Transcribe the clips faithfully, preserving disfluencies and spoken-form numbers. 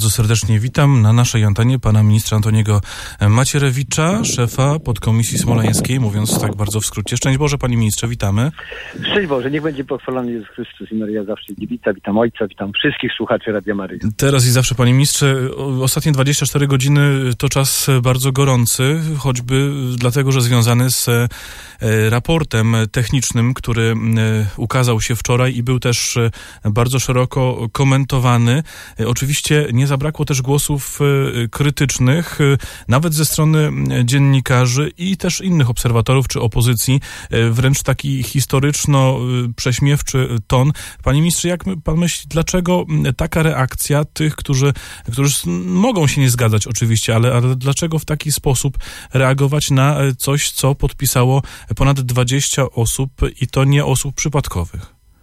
bardzo serdecznie witam na naszej antenie pana ministra Antoniego Macierewicza, szefa podkomisji smoleńskiej, mówiąc tak bardzo w skrócie. Szczęść Boże, panie ministrze, witamy. Szczęść Boże, niech będzie pochwalony Jezus Chrystus i Maryja zawsze dziewicza. Witam ojca, witam wszystkich słuchaczy Radia Maryja. Teraz i zawsze, panie ministrze, ostatnie dwadzieścia cztery godziny to czas bardzo gorący, choćby dlatego, że związany z raportem technicznym, który ukazał się wczoraj i był też bardzo szeroko komentowany. Oczywiście nie zabrakło też głosów krytycznych, nawet ze strony dziennikarzy i też innych obserwatorów czy opozycji, wręcz taki historyczno-prześmiewczy ton. Panie ministrze, jak pan myśli, dlaczego taka reakcja tych, którzy, którzy mogą się nie zgadzać oczywiście, ale, ale dlaczego w taki sposób reagować na coś, co podpisało ponad dwadzieścia osób i to nie osób przypadkowych?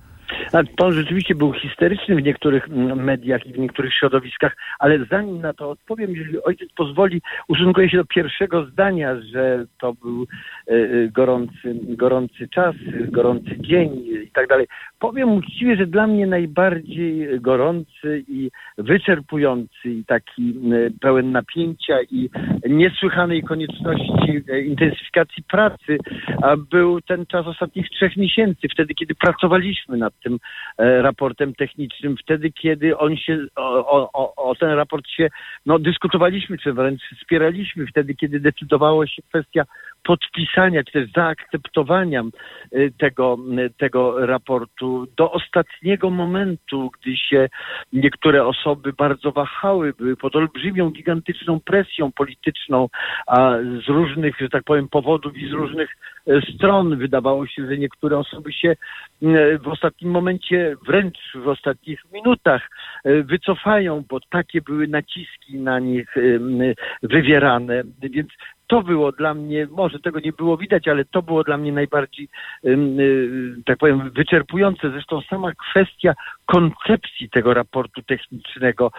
Pan rzeczywiście był histeryczny w niektórych mediach i w niektórych środowiskach, ale zanim na to odpowiem, jeżeli ojciec pozwoli, ustosunkuję się do pierwszego zdania, że to był gorący, gorący czas, gorący dzień i tak dalej. Powiem uczciwie, że dla mnie najbardziej gorący i wyczerpujący i taki pełen napięcia i niesłychanej konieczności intensyfikacji pracy był ten czas ostatnich trzech miesięcy, wtedy kiedy pracowaliśmy nad tym raportem technicznym, wtedy kiedy on się, o, o, o ten raport się, no dyskutowaliśmy, czy wręcz wspieraliśmy, wtedy kiedy decydowała się kwestia podpisania, czy też zaakceptowania tego, tego raportu do ostatniego momentu, gdy się niektóre osoby bardzo wahały, były pod olbrzymią, gigantyczną presją polityczną, a z różnych, że tak powiem, powodów i z różnych stron wydawało się, że niektóre osoby się w ostatnim momencie, wręcz w ostatnich minutach wycofają, bo takie były naciski na nich wywierane, więc to było dla mnie, może tego nie było widać, ale to było dla mnie najbardziej, tak powiem, wyczerpujące. Zresztą sama kwestia koncepcji tego raportu technicznego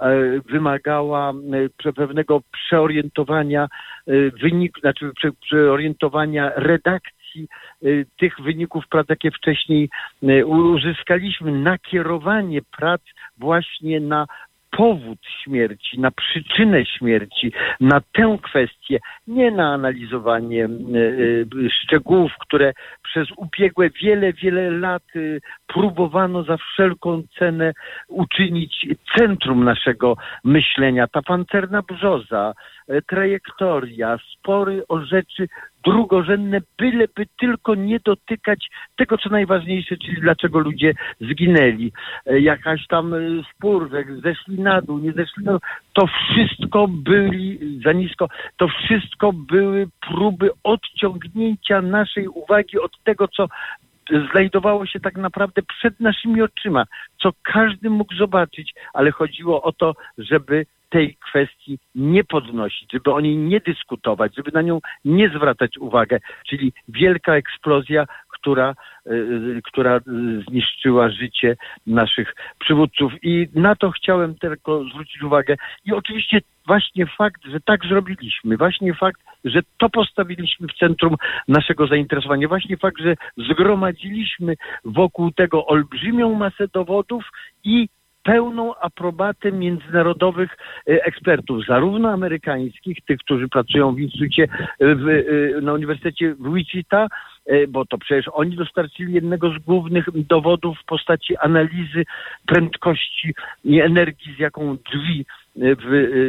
wymagała pewnego przeorientowania wyniku, znaczy przeorientowania redakcji tych wyników prac, jakie wcześniej uzyskaliśmy, nakierowanie prac właśnie na powód śmierci, na przyczynę śmierci, na tę kwestię, nie na analizowanie y, y, szczegółów, które przez ubiegłe wiele, wiele lat y, próbowano za wszelką cenę uczynić centrum naszego myślenia. Ta pancerna brzoza, y, trajektoria, spory o rzeczy drugorzędne, byleby tylko nie dotykać tego, co najważniejsze, czyli dlaczego ludzie zginęli. Jakaś tam spór, że zeszli na dół, nie zeszli na dół. To wszystko byli za nisko, to wszystko były próby odciągnięcia naszej uwagi od tego, co znajdowało się tak naprawdę przed naszymi oczyma, co każdy mógł zobaczyć, ale chodziło o to, żeby tej kwestii nie podnosić, żeby o niej nie dyskutować, żeby na nią nie zwracać uwagę, czyli wielka eksplozja, która, y, która zniszczyła życie naszych przywódców. I na to chciałem tylko zwrócić uwagę. I oczywiście właśnie fakt, że tak zrobiliśmy, właśnie fakt, że to postawiliśmy w centrum naszego zainteresowania, właśnie fakt, że zgromadziliśmy wokół tego olbrzymią masę dowodów i pełną aprobatę międzynarodowych ekspertów, zarówno amerykańskich, tych, którzy pracują w instytucie, w, na Uniwersytecie w Wichita, bo to przecież oni dostarczyli jednego z głównych dowodów w postaci analizy prędkości i energii, z jaką drzwi w,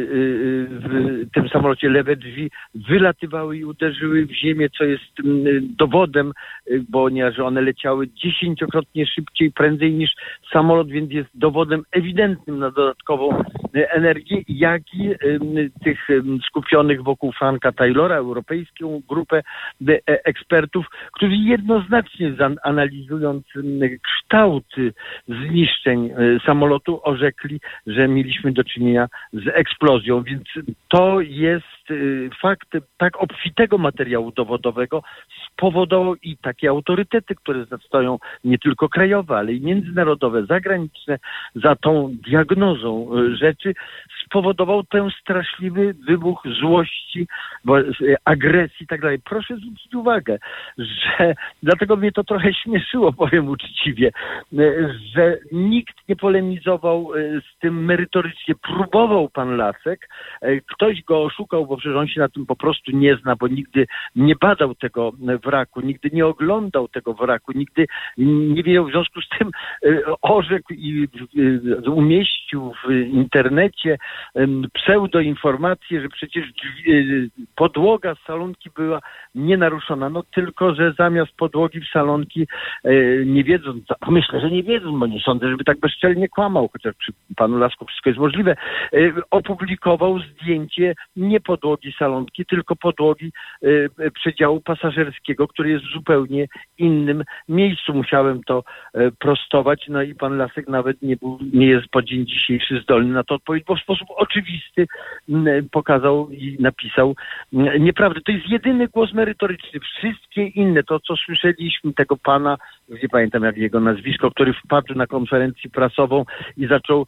w tym samolocie, lewe drzwi wylatywały i uderzyły w ziemię, co jest dowodem, ponieważ one leciały dziesięciokrotnie szybciej, prędzej niż samolot, więc jest dowodem ewidentnym na dodatkową energię, jak i tych skupionych wokół Franka Taylora, europejską grupę ekspertów, którzy jednoznacznie analizując kształt zniszczeń samolotu orzekli, że mieliśmy do czynienia z eksplozją, więc to jest fakt tak obfitego materiału dowodowego spowodował i takie autorytety, które stoją nie tylko krajowe, ale i międzynarodowe, zagraniczne, za tą diagnozą rzeczy, spowodował ten straszliwy wybuch złości, agresji i tak dalej. Proszę zwrócić uwagę, że dlatego mnie to trochę śmieszyło, powiem uczciwie, że nikt nie polemizował z tym merytorycznie, próbował publikował pan Lasek. Ktoś go oszukał, bo przecież on się na tym po prostu nie zna, bo nigdy nie badał tego wraku, nigdy nie oglądał tego wraku, nigdy nie wiedział, w związku z tym orzekł i umieścił w internecie pseudoinformację, że przecież podłoga salonki była nienaruszona. No tylko, że zamiast podłogi w salonki, nie wiedząc, myślę, że nie wiedząc, bo nie sądzę, żeby tak bezczelnie kłamał, chociaż przy panu Lasku wszystko jest możliwe, opublikował zdjęcie nie podłogi salonki, tylko podłogi przedziału pasażerskiego, który jest w zupełnie innym miejscu. Musiałem to prostować, no i pan Lasek nawet nie był, nie jest po dzień dzisiejszy zdolny na to odpowiedzieć, bo w sposób oczywisty pokazał i napisał nieprawdę. To jest jedyny głos merytoryczny. Wszystkie inne, to co słyszeliśmy, tego pana, nie pamiętam jak jego nazwisko, który wpadł na konferencję prasową i zaczął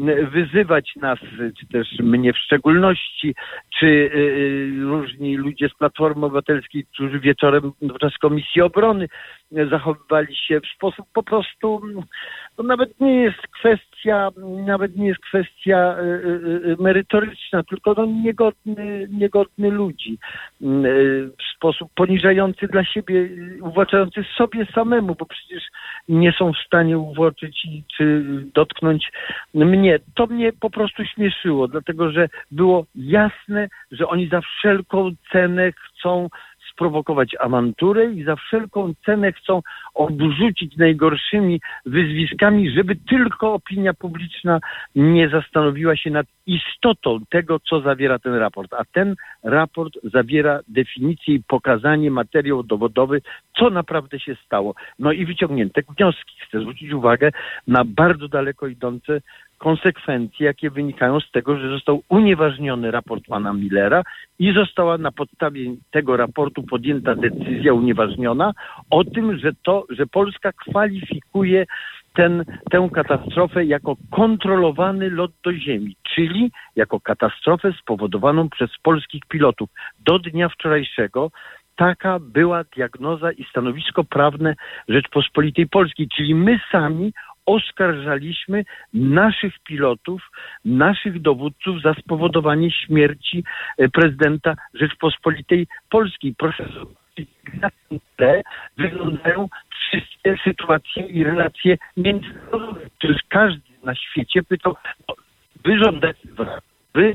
wyzywać nas, czy też mnie w szczególności, czy y, różni ludzie z Platformy Obywatelskiej, którzy wieczorem podczas Komisji Obrony zachowywali się w sposób po prostu, to nawet nie jest kwestia, nawet nie jest kwestia y, y, merytoryczna, tylko no niegodny, niegodny ludzi, y, w sposób poniżający dla siebie, uwłaczający sobie samemu, bo przecież nie są w stanie uwłoczyć czy dotknąć mnie. To mnie po prostu śmieszyło, dlatego że było jasne, że oni za wszelką cenę chcą sprowokować awanturę i za wszelką cenę chcą obrzucić najgorszymi wyzwiskami, żeby tylko opinia publiczna nie zastanowiła się nad istotą tego, co zawiera ten raport. A ten raport zawiera definicję i pokazanie, materiał dowodowy, co naprawdę się stało. No i wyciągnięte wnioski. Chcę zwrócić uwagę na bardzo daleko idące konsekwencje, jakie wynikają z tego, że został unieważniony raport pana Millera i została na podstawie tego raportu podjęta decyzja unieważniona o tym, że to, że Polska kwalifikuje ten, tę katastrofę jako kontrolowany lot do ziemi, czyli jako katastrofę spowodowaną przez polskich pilotów. Do dnia wczorajszego taka była diagnoza i stanowisko prawne Rzeczpospolitej Polskiej, czyli my sami oskarżaliśmy naszych pilotów, naszych dowódców za spowodowanie śmierci prezydenta Rzeczpospolitej Polskiej. Proszę zobaczyć, na tle wyglądają wszystkie sytuacje i relacje międzynarodowe. Przecież każdy na świecie pytał, no, wy żądacie wraku, wy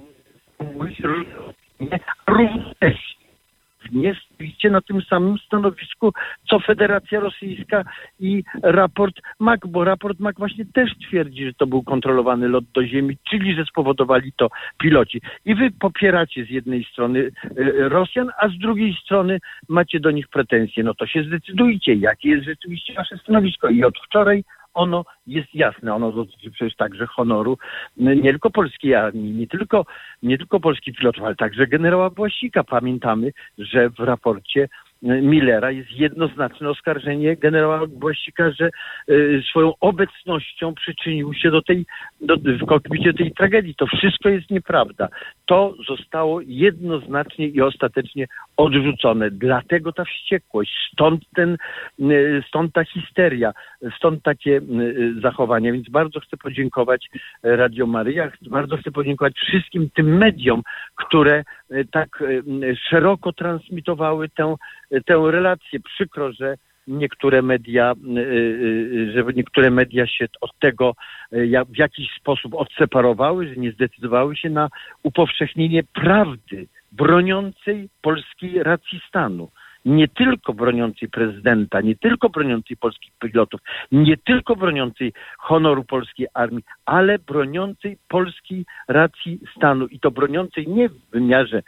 mówicie różne opinie, równocześnie nie stoicie na tym samym stanowisku, co Federacja Rosyjska i raport M A C, bo raport M A C właśnie też twierdzi, że to był kontrolowany lot do ziemi, czyli że spowodowali to piloci. I wy popieracie z jednej strony y, Rosjan, a z drugiej strony macie do nich pretensje. No to się zdecydujcie, jakie jest rzeczywiście wasze stanowisko. I od wczoraj ono jest jasne, ono dotyczy przecież także honoru nie tylko polskiej armii, nie tylko, nie tylko polskich pilotów, ale także generała Błasika. Pamiętamy, że w raporcie Millera jest jednoznaczne oskarżenie generała Błasika, że y, swoją obecnością przyczynił się do tej, do, w kokpicie tej tragedii. To wszystko jest nieprawda. To zostało jednoznacznie i ostatecznie odrzucone. Dlatego ta wściekłość, stąd ten, y, stąd ta histeria, stąd takie y, zachowania. Więc bardzo chcę podziękować Radio Maryja, bardzo chcę podziękować wszystkim tym mediom, które y, tak y, szeroko transmitowały tę tę relację. Przykro, że niektóre media, że niektóre media się od tego w jakiś sposób odseparowały, że nie zdecydowały się na upowszechnienie prawdy broniącej polskiej racji stanu. Nie tylko broniącej prezydenta, nie tylko broniącej polskich pilotów, nie tylko broniącej honoru polskiej armii, ale broniącej polskiej racji stanu. I to broniącej nie w wymiarze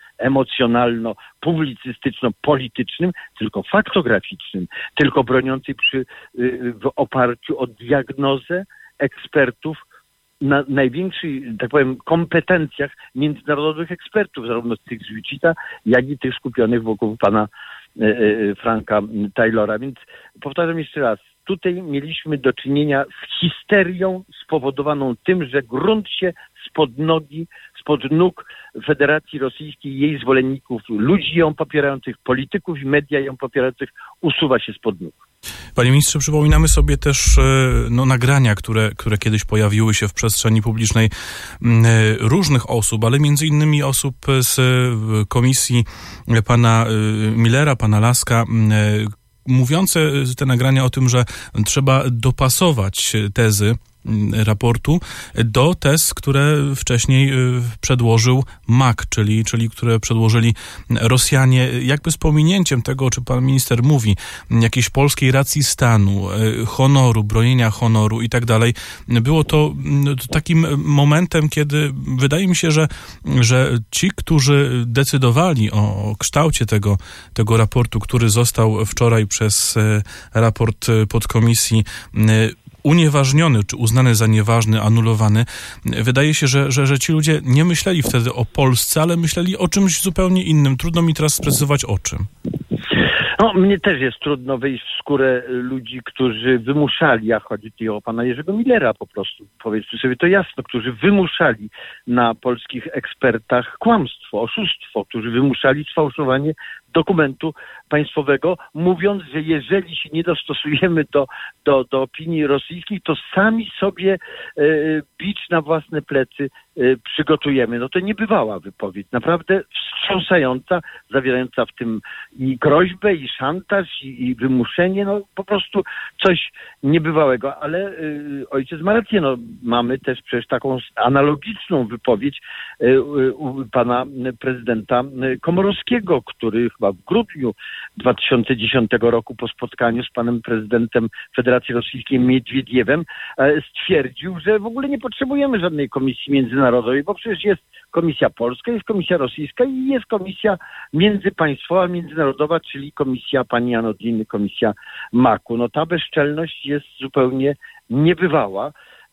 emocjonalno-publicystyczno-politycznym, tylko faktograficznym, tylko broniącej przy, w oparciu o diagnozę ekspertów na największych, tak powiem, kompetencjach międzynarodowych ekspertów, zarówno tych z Wichita, jak i tych skupionych wokół pana Franka Taylora. Więc powtarzam jeszcze raz, tutaj mieliśmy do czynienia z histerią spowodowaną tym, że grunt się spod nogi, spod nóg Federacji Rosyjskiej, jej zwolenników, ludzi ją popierających, polityków i media ją popierających usuwa się spod nóg. Panie ministrze, przypominamy sobie też no, nagrania, które, które kiedyś pojawiły się w przestrzeni publicznej różnych osób, ale między innymi osób z komisji pana Millera, pana Laska, mówiące te nagrania o tym, że trzeba dopasować tezy raportu do tez, które wcześniej przedłożył M A K, czyli, czyli które przedłożyli Rosjanie, jakby z pominięciem tego, o czym pan minister mówi, jakiejś polskiej racji stanu, honoru, bronienia honoru i tak dalej. Było to takim momentem, kiedy wydaje mi się, że, że ci, którzy decydowali o kształcie tego, tego raportu, który został wczoraj przez raport podkomisji unieważniony, czy uznany za nieważny, anulowany. Wydaje się, że, że, że ci ludzie nie myśleli wtedy o Polsce, ale myśleli o czymś zupełnie innym. Trudno mi teraz sprecyzować o czym. No, mnie też jest trudno wejść w skórę ludzi, którzy wymuszali, a chodzi tu o pana Jerzego Millera po prostu, powiedzmy sobie to jasno, którzy wymuszali na polskich ekspertach kłamstwo, oszustwo, którzy wymuszali sfałszowanie dokumentu państwowego, mówiąc, że jeżeli się nie dostosujemy do, do, do opinii rosyjskiej, to sami sobie e, bicz na własne plecy e, przygotujemy. No to niebywała wypowiedź, naprawdę wstrząsająca, zawierająca w tym i groźbę, i szantaż, i, i wymuszenie, no po prostu coś niebywałego, ale e, ojciec ma rację, no mamy też przecież taką analogiczną wypowiedź e, u pana prezydenta Komorowskiego, który chyba w grudniu dwa tysiące dziesiątego roku po spotkaniu z panem prezydentem Federacji Rosyjskiej Miedwiediewem stwierdził, że w ogóle nie potrzebujemy żadnej komisji międzynarodowej, bo przecież jest komisja polska, jest komisja rosyjska i jest komisja międzypaństwowa, międzynarodowa, czyli komisja pani Anodiny, komisja M A K-u. No ta bezczelność jest zupełnie niebywała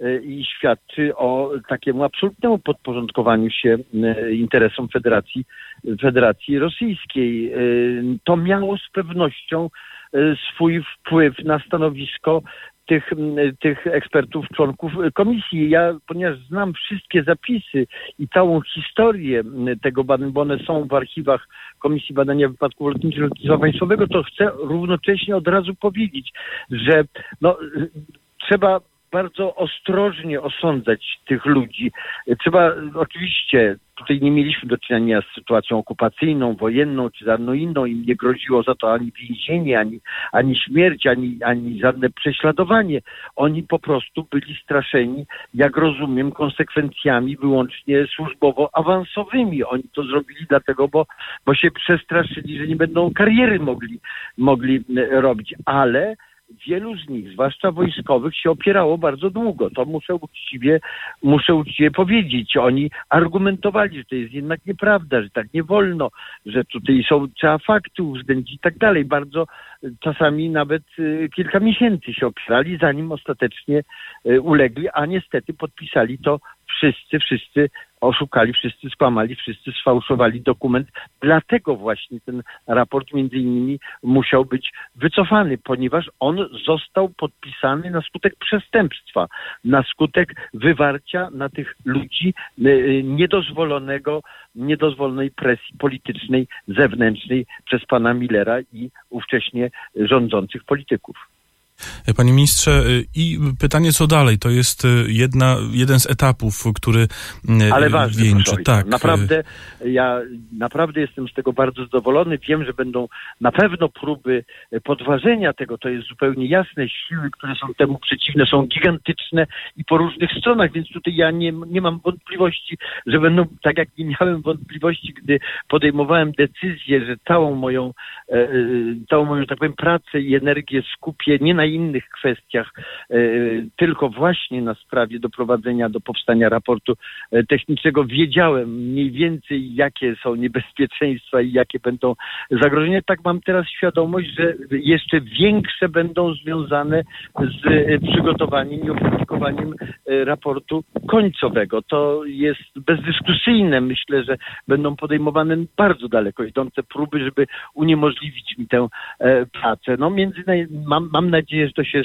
i świadczy o takiemu absolutnemu podporządkowaniu się interesom Federacji, Federacji Rosyjskiej. To miało z pewnością swój wpływ na stanowisko tych, tych ekspertów, członków komisji. Ja, ponieważ znam wszystkie zapisy i całą historię tego badań, bo one są w archiwach Komisji Badania Wypadków Lotniczych Lotnictwa Państwowego, to chcę równocześnie od razu powiedzieć, że no, trzeba bardzo ostrożnie osądzać tych ludzi. Trzeba, oczywiście, tutaj nie mieliśmy do czynienia z sytuacją okupacyjną, wojenną, czy żadną inną. Im nie groziło za to ani więzienie, ani, ani śmierć, ani, ani żadne prześladowanie. Oni po prostu byli straszeni, jak rozumiem, konsekwencjami wyłącznie służbowo-awansowymi. Oni to zrobili dlatego, bo, bo się przestraszyli, że nie będą kariery mogli, mogli robić. Ale wielu z nich, zwłaszcza wojskowych, się opierało bardzo długo. To muszę uczciwie, muszę uczciwie powiedzieć. Oni argumentowali, że to jest jednak nieprawda, że tak nie wolno, że tutaj są, trzeba fakty uwzględnić i tak dalej. Bardzo czasami nawet y, kilka miesięcy się opierali, zanim ostatecznie y, ulegli, a niestety podpisali to wszyscy, wszyscy oszukali, wszyscy skłamali, wszyscy sfałszowali dokument. Dlatego właśnie ten raport między innymi musiał być wycofany, ponieważ on został podpisany na skutek przestępstwa, na skutek wywarcia na tych ludzi niedozwolonego, niedozwolonej presji politycznej, zewnętrznej przez pana Millera i ówcześnie rządzących polityków. Panie ministrze, i pytanie co dalej? To jest jedna, jeden z etapów, który Ale ważny, wieńczy. Tak. Naprawdę, ja naprawdę jestem z tego bardzo zadowolony. Wiem, że będą na pewno próby podważenia tego, to jest zupełnie jasne. Siły, które są temu przeciwne, są gigantyczne i po różnych stronach, więc tutaj ja nie, nie mam wątpliwości, że będą, tak jak nie miałem wątpliwości, gdy podejmowałem decyzję, że całą moją, e, całą moją, tak powiem, pracę i energię skupię nie na innych kwestiach, e, tylko właśnie na sprawie doprowadzenia do powstania raportu e, technicznego. Wiedziałem mniej więcej, jakie są niebezpieczeństwa i jakie będą zagrożenia. Tak mam teraz świadomość, że jeszcze większe będą związane z e, przygotowaniem i opublikowaniem e, raportu końcowego. To jest bezdyskusyjne. Myślę, że będą podejmowane bardzo daleko idące próby, żeby uniemożliwić mi tę e, pracę. No między mam, mam nadzieję, że to się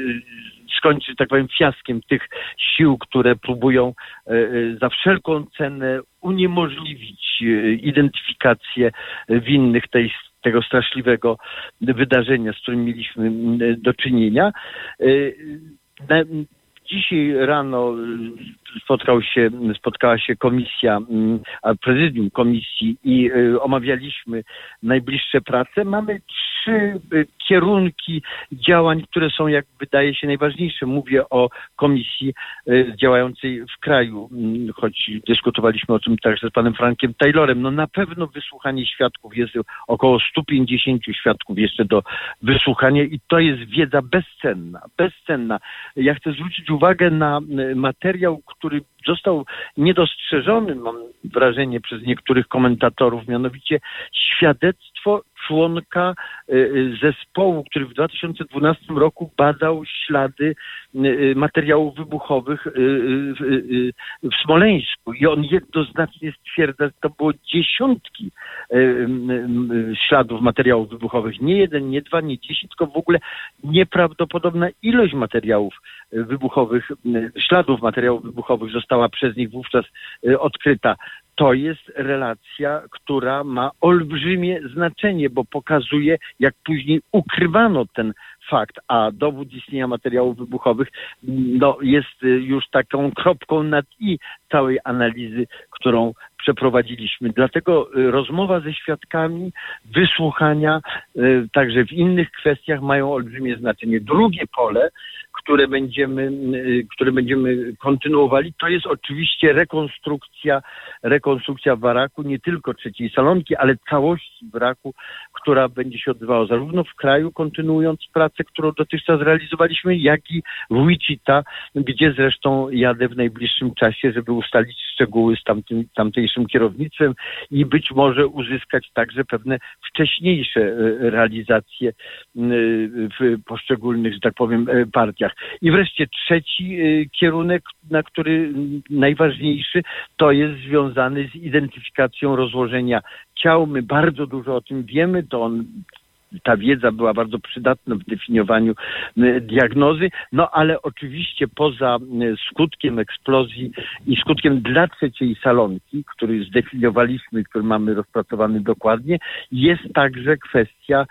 skończy, tak powiem, fiaskiem tych sił, które próbują za wszelką cenę uniemożliwić identyfikację winnych tej tego straszliwego wydarzenia, z którym mieliśmy do czynienia. Dzisiaj rano spotkał się, spotkała się komisja, prezydium komisji i omawialiśmy najbliższe prace. Mamy trzy kierunki działań, które są, jak wydaje się, najważniejsze. Mówię o komisji działającej w kraju, choć dyskutowaliśmy o tym także z panem Frankiem Taylorem. No na pewno wysłuchanie świadków, jest około stu pięćdziesięciu świadków jeszcze do wysłuchania i to jest wiedza bezcenna, bezcenna. Ja chcę zwrócić uwagę na materiał, który został niedostrzeżony, mam wrażenie, przez niektórych komentatorów, mianowicie świadectwo członka zespołu, który w dwa tysiące dwunastym roku badał ślady materiałów wybuchowych w Smoleńsku. I on jednoznacznie stwierdza, że to było dziesiątki śladów materiałów wybuchowych. Nie jeden, nie dwa, nie dziesięć, tylko w ogóle nieprawdopodobna ilość materiałów wybuchowych, śladów materiałów wybuchowych została przez nich wówczas odkryta. To jest relacja, która ma olbrzymie znaczenie, bo pokazuje, jak później ukrywano ten fakt, a dowód istnienia materiałów wybuchowych no, jest już taką kropką nad i całej analizy, którą przeprowadziliśmy. Dlatego rozmowa ze świadkami, wysłuchania, także w innych kwestiach mają olbrzymie znaczenie. Drugie pole, które będziemy, które będziemy kontynuowali, to jest oczywiście rekonstrukcja, rekonstrukcja wraku, nie tylko trzeciej salonki, ale całości wraku, która będzie się odbywała zarówno w kraju, kontynuując pracę, którą dotychczas realizowaliśmy, jak i w Wichita, gdzie zresztą jadę w najbliższym czasie, żeby ustalić szczegóły z tamtym, tamtejszym kierownictwem i być może uzyskać także pewne wcześniejsze realizacje w poszczególnych, że tak powiem, partiach. I wreszcie trzeci kierunek, na który najważniejszy, to jest związany z identyfikacją rozłożenia ciał. My bardzo dużo o tym wiemy, to on ta wiedza była bardzo przydatna w definiowaniu diagnozy, no ale oczywiście poza skutkiem eksplozji i skutkiem dla trzeciej salonki, który zdefiniowaliśmy, który mamy rozpracowany dokładnie, jest także kwestia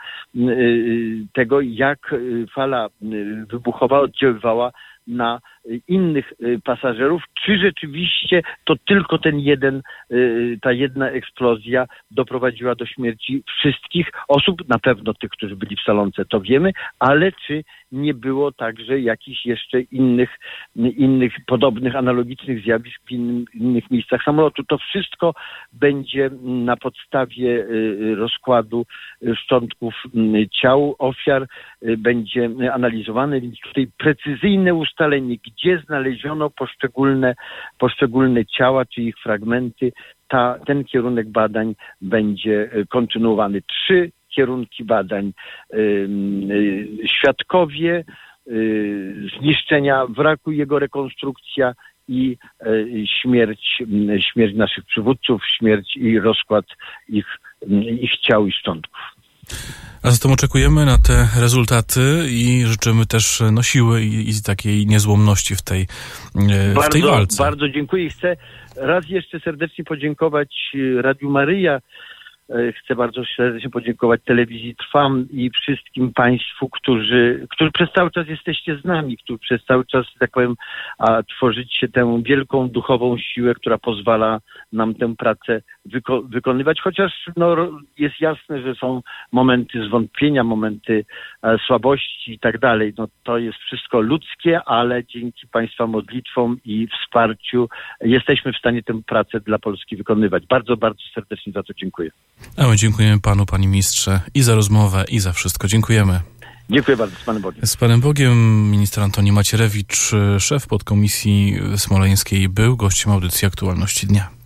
tego, jak fala wybuchowa oddziaływała na innych pasażerów, czy rzeczywiście to tylko ten jeden, ta jedna eksplozja doprowadziła do śmierci wszystkich osób, na pewno tych, którzy byli w salonce, to wiemy, ale czy nie było także jakichś jeszcze innych, innych podobnych, analogicznych zjawisk w innym, innych miejscach samolotu. To wszystko będzie na podstawie rozkładu szczątków ciał ofiar, będzie analizowane, więc tutaj precyzyjne ustalenie, gdzie znaleziono poszczególne, poszczególne ciała, czy ich fragmenty, ta, ten kierunek badań będzie kontynuowany. Trzy kierunki badań. Yy, świadkowie, yy, zniszczenia wraku, jego rekonstrukcja i yy, śmierć, yy, śmierć naszych przywódców, śmierć i rozkład ich, yy, ich ciał i szczątków. A zatem oczekujemy na te rezultaty i życzymy też no, siły i, i takiej niezłomności w tej, w bardzo, tej walce. Bardzo dziękuję i chcę raz jeszcze serdecznie podziękować Radiu Maryja. Chcę bardzo serdecznie podziękować Telewizji Trwam i wszystkim Państwu, którzy, którzy przez cały czas jesteście z nami, którzy przez cały czas, tak powiem, a tworzycie tę wielką duchową siłę, która pozwala nam tę pracę wyko- wykonywać, chociaż no, jest jasne, że są momenty zwątpienia, momenty e, słabości i tak dalej. No, to jest wszystko ludzkie, ale dzięki Państwa modlitwom i wsparciu jesteśmy w stanie tę pracę dla Polski wykonywać. Bardzo, bardzo serdecznie za to dziękuję. A my dziękujemy panu, panie ministrze, i za rozmowę, i za wszystko. Dziękujemy. Dziękuję bardzo. Z Panem Bogiem. Z Panem Bogiem minister Antoni Macierewicz, szef podkomisji smoleńskiej, był gościem audycji Aktualności Dnia.